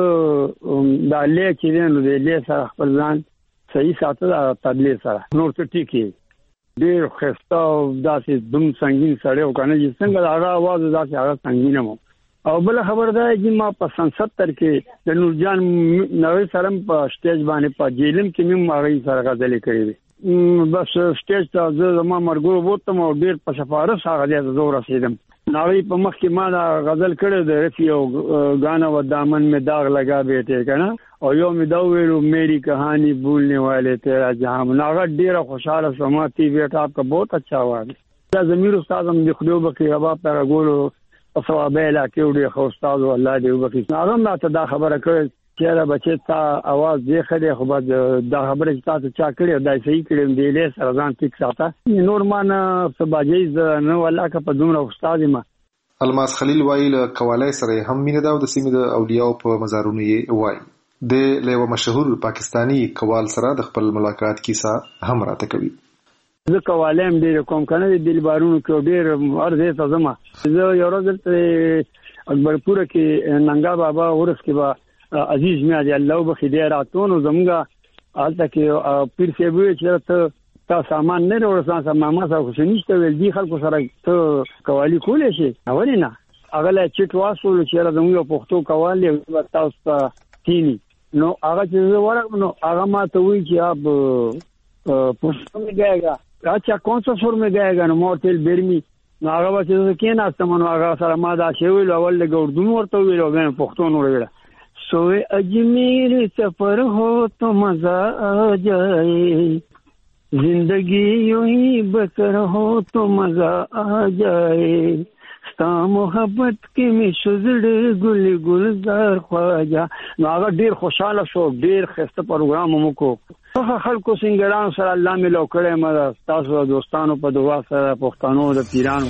Speaker 13: دا لیکې نو دې له سره خپل ځان صحیح ساتل تبلیغ سره نور ته ټیکي ډیر خسته او داسې دم سنگین سره او کنه چې څنګه هغه आवाज داسې هغه سنگینه مو او بل خبر ده چې ما په 77 کې د نورجان نوې سره په سټیج باندې په جیلم کې مې هغه سره غزلې کړې بس سټیج ته زما مرګو وته مو ډیر په سفارش هغه د زور رسیدم ناوی په مخ کې ما دا غزل کړې د رفیع او गाना و دامن में दाग लगा بیٹے کنه او یو می دا ویلو میری کہانی بھولنے والے تیرا جہاں ناغه ډیره خوشاله سماتی بیٹا آپ کا بہت اچھا आवाज دا ضمیر استاد هم د خدای بکی ربا پر غولو ثوابه لا کې وړي خو استاد الله دې وبکی ناغه ما ته دا خبره کړې چې بچی تا आवाज دې خړې خو بعد دا خبره چې تاسو چا کړې دا صحیح کړې دې له سره ځان ټیک ساته نور مان سباجیز نو الله کا په دومره استاد ما
Speaker 12: الماس خلیل وایي له قوالای سره هم مینه دا د سیمې د اولیاء په مزارونو یې وایي د له مشهور پاکستانی قوال سره د خپل ملاقات کیسه هم راته کوي
Speaker 13: زه قوالم ډېر کوم کنه د دلبارونو کې ډېر ارزه ته زما زه یو ورځ ته اکبرپور کې ننګا بابا ورس کې با عزیز مې دی الله وبخي دې راتونو زمګه حالت کې پیر سی وی چې تا سامان نه ورسان سامان ما څه نشته ویل دي خلکو سره ته قوالی کولې شي اولینه هغه لا چې تواسول چې زموږ پښتو قوالی تاسو تینی نو هغه چې ورغ نو هغه ما ته وی چې اب پښتو میں گئے گا اچھا کون سا سور میں گئے گا نو مورتل برمی نو هغه چې کې نه استمنو هغه سره ما دا شی ویل اول له اردو ورته ویل او غن پښتو نو ویل सोए अजमेर सफर हो तो मजा आ जाए जिंदगी यूं ही बसर हो तो मजा आ जाए सा मोहब्बत के में शुजड़े गुल गुलजार ख्वाजा नागा ډیر خوشاله شو ډیر خسته پروګرام مو کو خلکو سنگران سره الله ملو کړه ما تاسو دوستانو په دعا سره پښتنو د پیرانو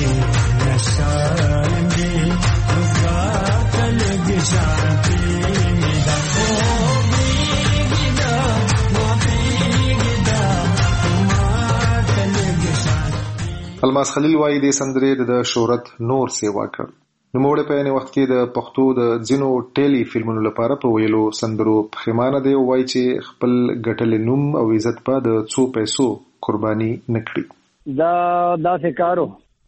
Speaker 12: الماس خلیل وایي د سندرې د شهرت نور سیوا کړ. نو موږ په یوه وخت کې د پښتو د ځینو ټیلی فلمونو لپاره په ویلو سندرو پښیمانه دی، وایي چې خپل ګټلې نوم او عزت په د څو پیسو قرباني نکړي.
Speaker 13: دا داسې کارو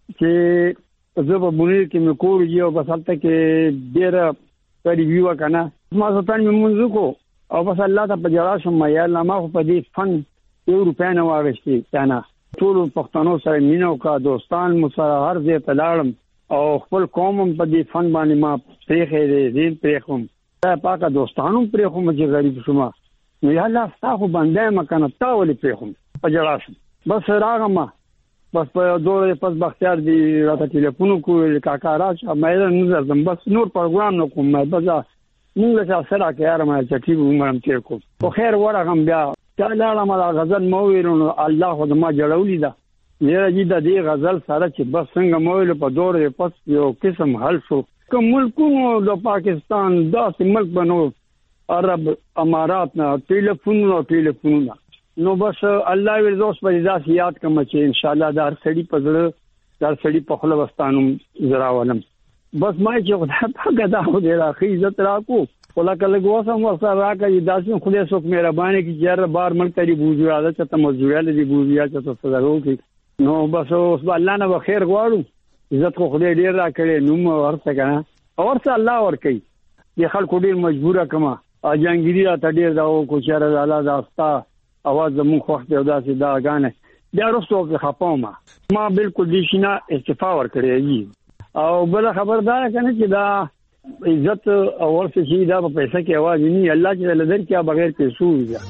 Speaker 13: چې زه په بونیر کې مې کور یې او بس هلته کې ډېره ریویو کنه ما ستان مې منځ کو او بس الله ته په جړا شم یا الله ما خو په دې فن روپیا نه واغشتي کنه ټول پښتنو سره مینه او کا دوستان مو سره هر ځای ته لاړم او خپل قوم په دې فن باندې ما پرېخې دې دین پرېخم دا پاکه دوستانو پرېخم چې غریب شوم نو یا الله تاسو باندې مکنه تا ولې پرېخم په جړا شم بس راغم بس په دوه پس بختیار دی راته ټلیفون کوی کاکا راځه مې نظر دم بس نور پروګرام نو کوم مې بس موږ څه سره کې یار ما چې عمرم تیر کو خو خیر ورغم بیا تعالی ما غزل مو ویلو الله خو ما جوړولې ده یره دې د دې غزل سره چې بس څنګه مو ویل په دور پس یو قسم حل شو کوم ملکونو د پاکستان داسې ملک بنو عرب امارات نه ټلیفون نو بس الله ورزوس په دې یاد کوم چې ان شاء الله د هر سړي په زړه د هر سړي په خپل وستانم زرا ولم بس ما چې خدای پاک دا خو دې راخي عزت راکو ولا کله غوسم ورسره راکړي داسې خدای څوک مهرباني کی جره بار ملک ته بوجو عادت ته مزویل دي بوجیا چې څه درو کی نو بس اوس الله نه بخیر غواړو عزت خو خدای ډیر راکړي نو ورته کنه ورته الله ور کوي د خلکو ډیر مجبوره کما جنگیری را ته ډیر دا کو چیرې الله داستا اواز زمو خو ته داسې دا غانه بیا وروسته په خپومه ما بالکل دې شینه استعفا ور کړی او بل خبردار کنه چې دا عزت اور سے شي دا په پیسې کې आवाज نه الله چې لدر کیا بغیر پیسو وي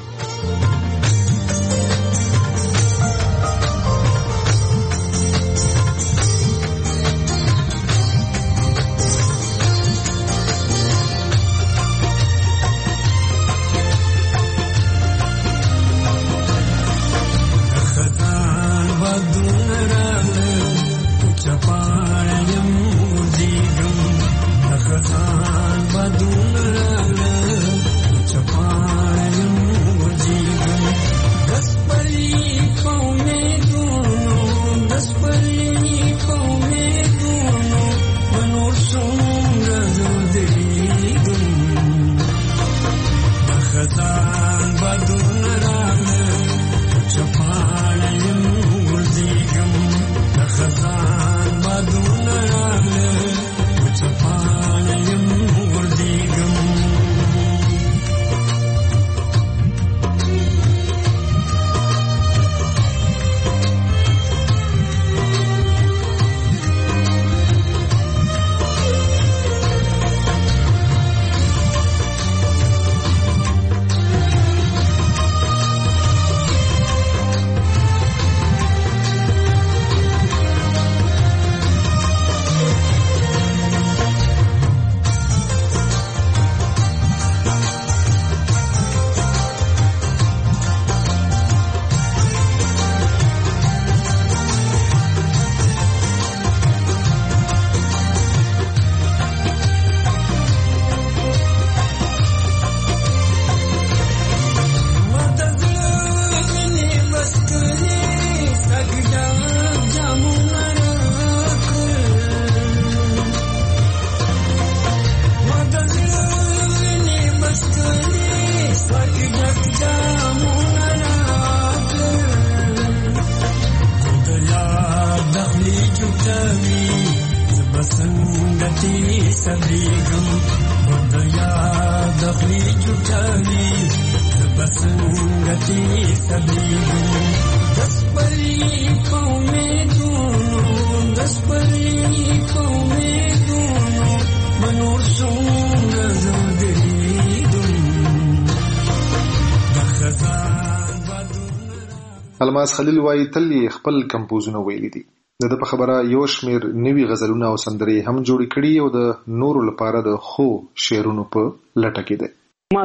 Speaker 12: الماس خلیل وایي تل خپل کمپوزونه ویلي دي. د په خبره یو شمیر نوي غزلونه او سندرې هم جوړ کړي او د نورو لپاره د خو شعرونو په لټه کې دي.
Speaker 13: ما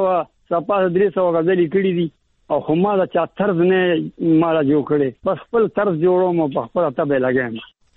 Speaker 13: 300 غزلې کړي دي او خو ما دا چا طرز نه مالا جوړ کړي بس خپل طرز جوړوم او په خپل تبه لګایم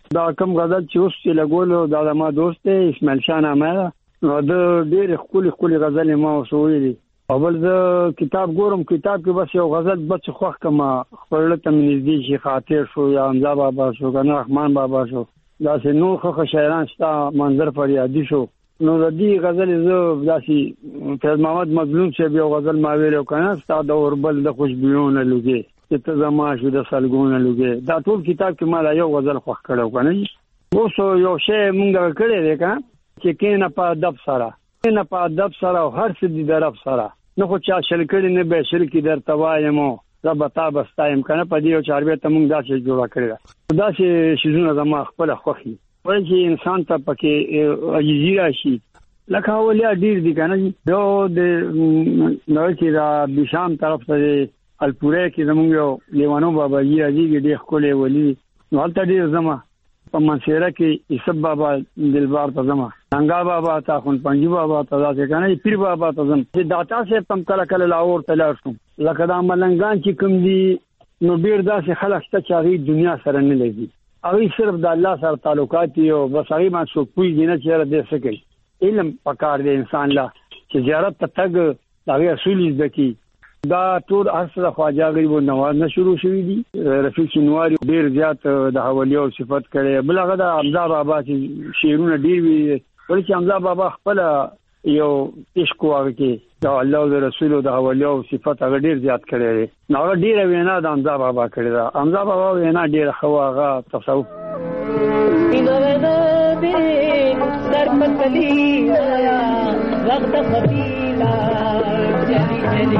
Speaker 13: دا کوم غزل چې اوس چې لګولو دا ما دوست دی اسماعیل شاه نامه نو د ډېر خولي غزل ما وسوي اول زه کتاب ګورم کتاب کې بس یو غزل بچ خوښ کما خپل ته نږدې شي خاطر شو یا حمزه بابا شو کنه رحمان بابا شو دا سه نو خو شاعران شتا منظر فریادي شو نو د دې غزل زه داسي فیض محمد مظلوم چې یو غزل ما ویلو کنه ستا د اوربل د خوشبوونه لږه چې ته زما شو د سلګونه لږه دا ټول کتاب کې ما یو غزل خوښ کړو کنه اوس یو شی مونږ کړی دی کنه چې کینه په ادب سره او هر څه دي درف سره نو خو چا شل کړي نه به شل کې در توایمو رب تا بستایم کنه په دې او چاربه ته مونږ داسې جوړه کړی دا چې شیزونه زما خپل خوخي وایي چې انسان ته پکې عجیزی راشي لکه اولیا ډیر دي کنه یو د نو چې دا بشام طرف ته الپوره کې زمونږ یو لیوانو بابا جی راځي ډیر خولې ولی نو هلته ډیر زما په منصوره کې ایسب بابا دلبار ته زما څنګه بابا تا خون پنځي بابا ته ځکه کنه پیر بابا ته زم چې داتا سه تم کله لاور ته لارم لکه دا ملنګان چې کوم دي نو ډیر داسې خلک چې هغه دنیا سره نه لګي هغه صرف د الله سره تعلقات یو بس هغه ما څوک پوي نه چې را دې سکے علم پکار دی انسان لا چې زیارت ته تګ هغه اصول دي دا ټول اصله خواجه غریب نواز نه شروع شوی دي رفیق شنواری ډیر زیات د حوالیو صفت کړي بلغه د حمزه بابا چې شعرونه ډیر وی ولکه حمزه بابا خپل یو عشق واغی دا الله او رسول او د حوالیو صفت هغه ډیر زیات کړي نو هغه ډیر وینا د حمزه بابا کړي دا حمزه بابا وینا ډیر خواغه تصوف
Speaker 15: اینو دې سر پتلی آیا وقت خفیلا جلی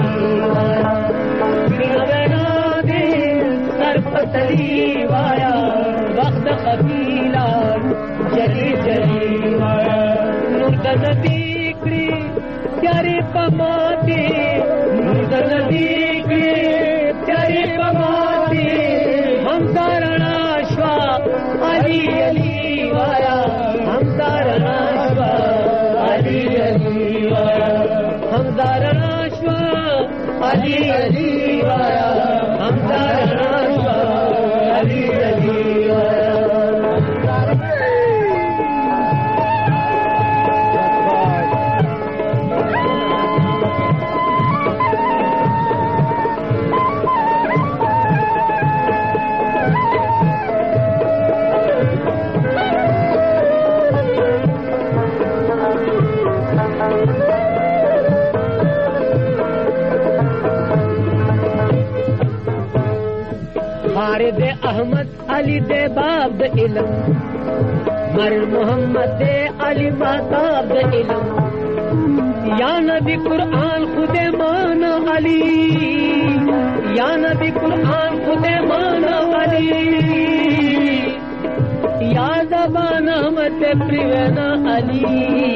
Speaker 15: سرپتلی وایا وقت قبیلا جلی نور دنبی کری پیاری پماتی نور دنبی کری پیاری پماتی ہم دارنا شوا علی وایا ہم دارنا شوا علی وایا ہم دارنا شوا علی وایا ہم دارنا خالد احمد علی دے باب د علم مر محمد دے علی ماتاب د علم یا نبی قرآن خود مانا علی یا نبی قرآن خود مانا علی یا زبان احمد پریوینا علی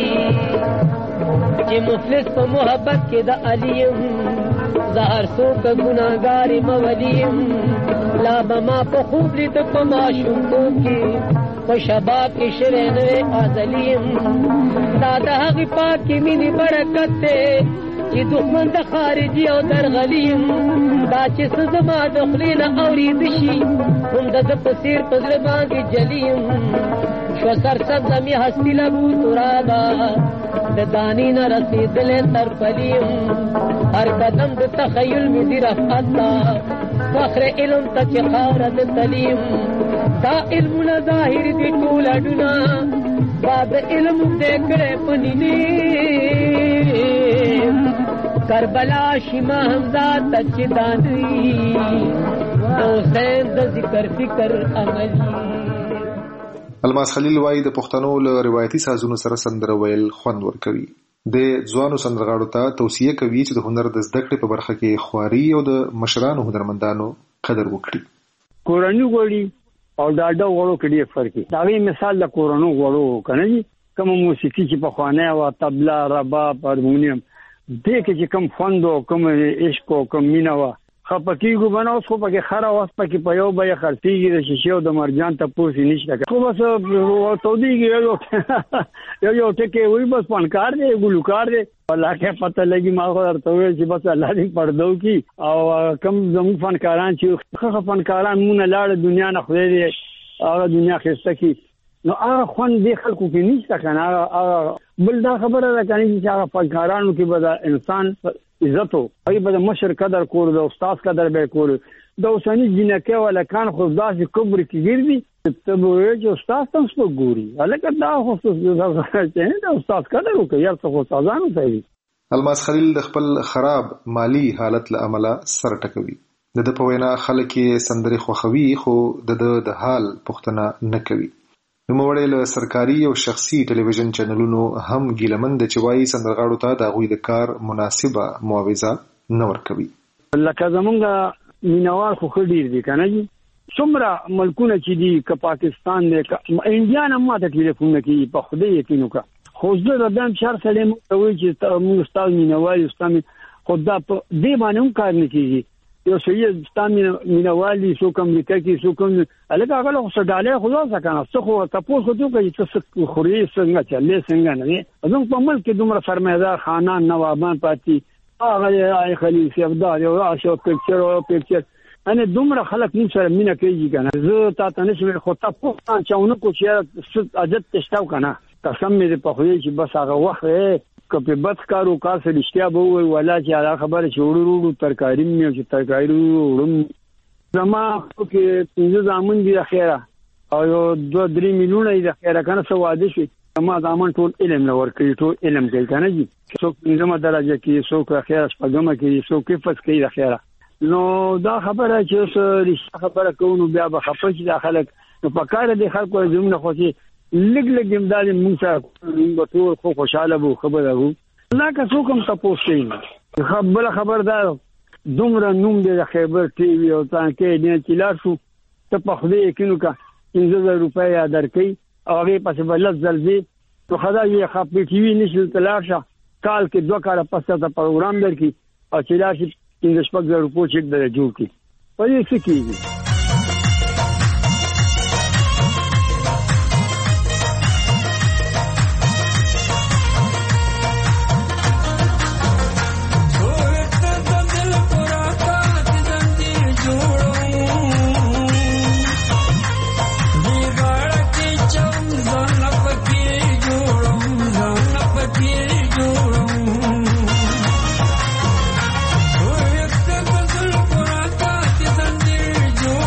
Speaker 15: چې مفلس په محبت کې د علیم زهر سو کا گناہگار مولیم لا بما په خوب لید په معشوق کې په شباب کې شرنه ازلیم دا د هغه پاک مینې برکت ته چې دښمن د خارجي او درغلیم دا چې سزما د خلینا اورید شي هم د پسیر پزړه باندې جلیم شو سر سبزمی هستی لبو ترابا د دانی نه رسیدلې تر پلیم هر قدم د تخیل می دی رفعتا فخر علم ته چې خارد تلیم دا علم نه ظاهر دی ټول اډنا باب علم دې کړه پنینه کربلا شیما حمزه تچ دانی حسین د ذکر فکر عملی
Speaker 12: الماس خلیل وای د پښتنو له روایتي سازونو سره سندره ویل خوند ورکوي د ځوانو سندرغاړو ته توصیه کوي چې د هنر د زده کړې په برخه کې خواري او د مشرانو هنرمندانو قدر وکړي
Speaker 13: کوراني غوړي او ډاډه غوړو کې ډېر فرق دی دا وی مثال د کورانو غوړو کنه کوم موسیقي چې په خوانه او طبلا رباب هارمونیم دې کې چې کوم فندو کوم عشق کوم مینا خپکیږي بناو خو پکې خره واس پکې په یو به خرڅيږي د شیشو د مرجان ته پوسی نشته خو بس توډیږي یو ټکي وي بس فنکار دی ګلوکار دی الله کې پته لګي ما خو درته وایي چې بس الله دې پردو کی او کم زمو فنکاران چې خو فنکاران مونږ لاړ دنیا نه خو دې هغه دنیا خسته کی نو هغه خوان د خلکو کې نشته کنه هغه بل دا خبره ده کنه چې هغه فنکارانو کې به انسان عزت او به مشر قدر کول د استاد قدر به کول د اوسنی جنکه ولکان خو داسې کبر کې ګرځي ته به چې استاد تاسو په ګوري الکه دا خو چې د استاد قدر وکړي یا څه خو سازانو کوي.
Speaker 12: الماس خلیل د خپل خراب مالی حالت له امله سر ټکوي. د په وینا خلک سندري خوخوي خو د حال پښتنه نه کوي. نوموړی له سرکاري او شخصي ټلویزیون چینلونو هم ګیلمند چې وایي سندرغاړو ته د هغوی د کار مناسبه معاوضه نه ورکوي.
Speaker 13: لکه زمونږ مینوال خو ډیر دي کنه جی څومره ملکونه چې دي که پاکستان دی انډیا نه ماته ټلیفون کوي په خدای یقین وکړه خو زه د دام چار سره موږ چې موږ ستاسو مینوال استاد خدا په دې باندې هم کار نه کیږي یو شی ستامي مینوالي سو کوم لیکه کې سو کوم الګا هغه خو ډاله خو ځا کنه څه خو تاسو خو ته کوي چې خوري څنګه چلې څنګه نه زموږ په ملک کې دومره فرمایدار خانان نوابان پاتې هغه خلیفہ ابدال یو راشو پکچر انا دومره خلک مو سره مینا کوي کنه زه تاسو نه شم خو تاسو چاونه کو چې عادت تشتاو کنه قسم مې په خوې چې بس هغه وخت کپی بد کارو کار سره اشتیا به وي ولا چې هغه خبره شوړو ترکاری مې چې ترکاری وړم زما کې څنګه ځامن دي اخیرا او 2-3 میلیونه دي اخیرا کنه سو واده شي زما ځامن ټول علم لور کوي ټول علم کوي کنه جی څو زما درجه کې څو اخیرا شپږم کې څو کې فس کوي اخیرا نو دا خبره چې رښتیا خبره کوو بیا به خپل چې داخله نو پکاره دي خلکو زمونه خو چې لګ امداد موږ سره ټول خو خوشاله وو خبره وو نه که څوک هم تاسو کوي خبردار دومره نوم د خیبر ټي وي او تانکې نه چلار شو ته په خدای کینو کا 10000 روپۍ درکې او هغه پسې بلد زلزي تو خدای یې خپل ټي وي نشل تلاشه کال کې 2 کال پسته د پروګرام درکې او چلار شي 15000 روپۍ چک در جوړ کی په دې څه کیږي.
Speaker 14: جو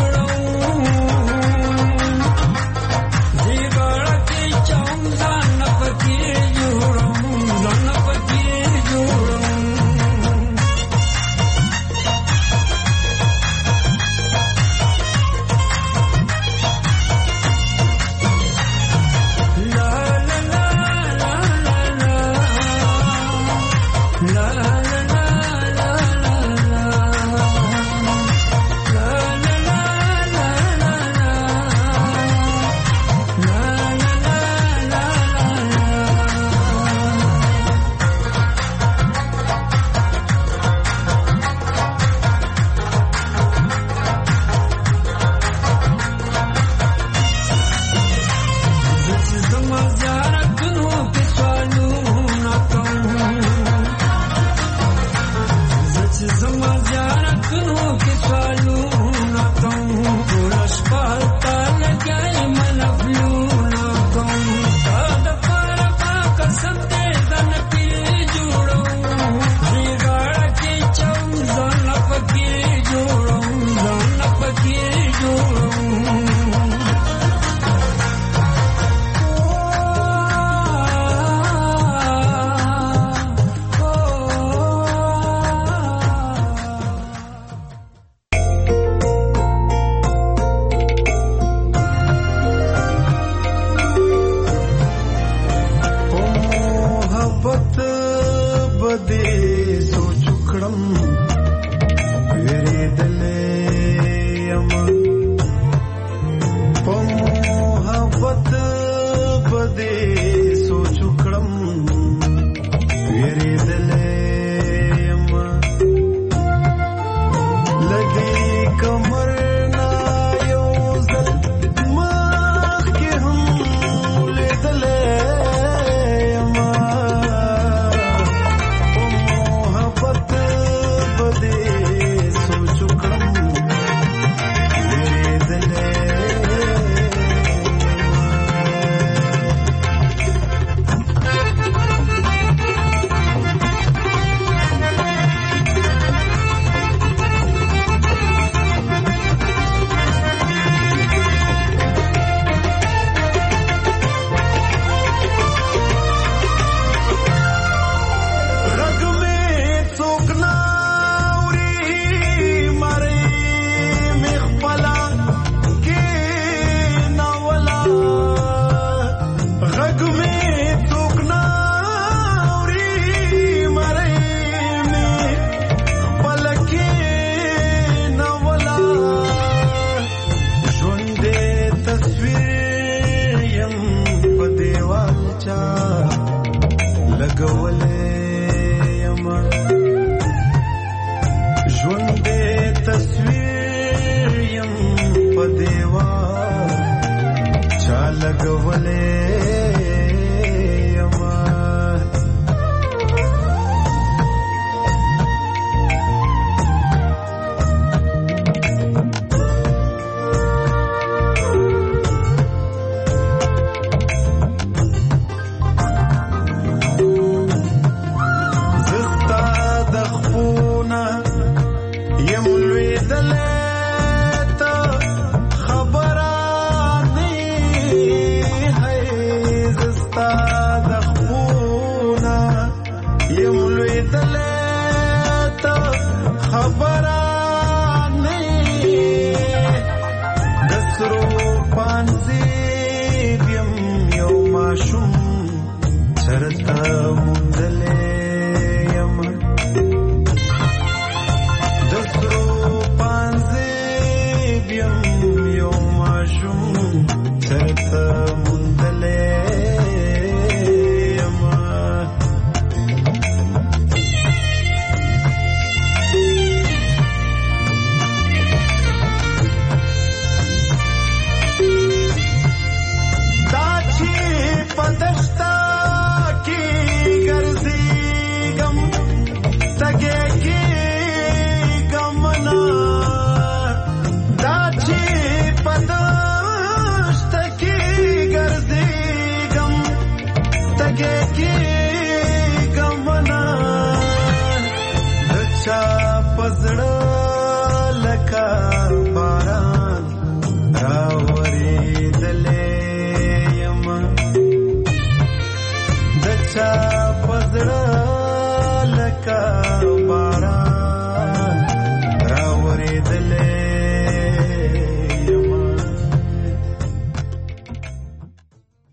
Speaker 16: لګولې یما ژوند دې تصویر یم په دیوال چا لګولې پزړه